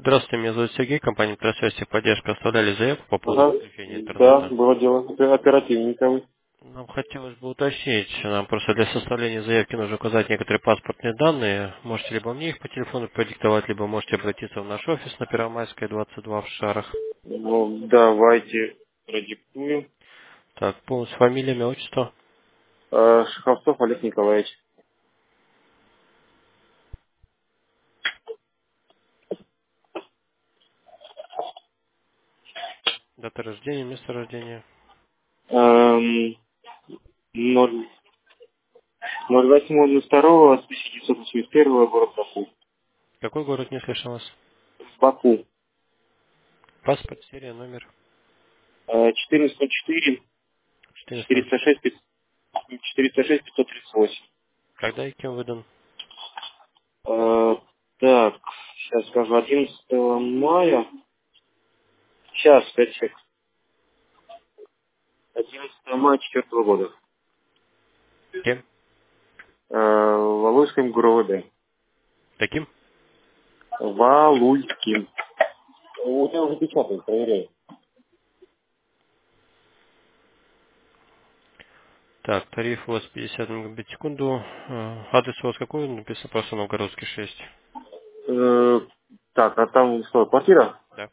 Здравствуйте, меня зовут Сергей, компания «Трасвязь поддержка». Оставляли заявку по поводу Ага, подключения да, интернета. было дело. Оперативненько вы. Нам хотелось бы уточнить, нам просто для составления заявки нужно указать некоторые паспортные данные. Можете либо мне их по телефону продиктовать, либо можете обратиться в наш офис на Первомайская, 22 в Шарах. Ну, давайте продиктуем. Так, полностью фамилия, имя, отчество. Шаховцов Олег Николаевич. Дата рождения, место рождения. Эм, 08.02 1981 город Баку. Какой город, не слышал вас? Баку. Паспорт, серия, номер. 1404 404. 406 406 538. Когда и кем выдан? Так, сейчас скажу, 11 мая. Сейчас, 5 секунд. 11 мая 4 года. Кем? Валуйским ГУРОВД. Каким? Валуйским. У тебя уже печатают, проверяй. Так, тариф у вас 50 мегабит в секунду. Адрес у вас какой? Написано просто Новгородский 6. Э, Так, а там что, квартира? Да.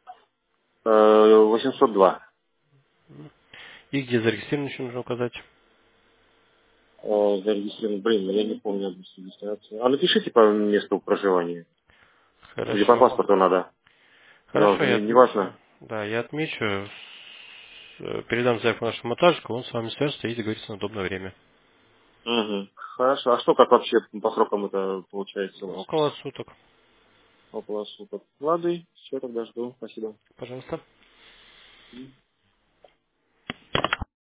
802. И где зарегистрирован еще нужно указать. Зарегистрирован, блин, я не помню адрес регистрации. А напишите по месту проживания. Или по Хорошо. паспорту надо. Хорошо, Главное, я не отмечу. важно. Да, я отмечу. Передам заявку нашему монтажнику, он с вами свяжется и договорится на удобное время. Угу. Хорошо. А что, как вообще по срокам это получается у вас? Около суток. Около суток. Ладно, все, тогда жду. Спасибо. Пожалуйста.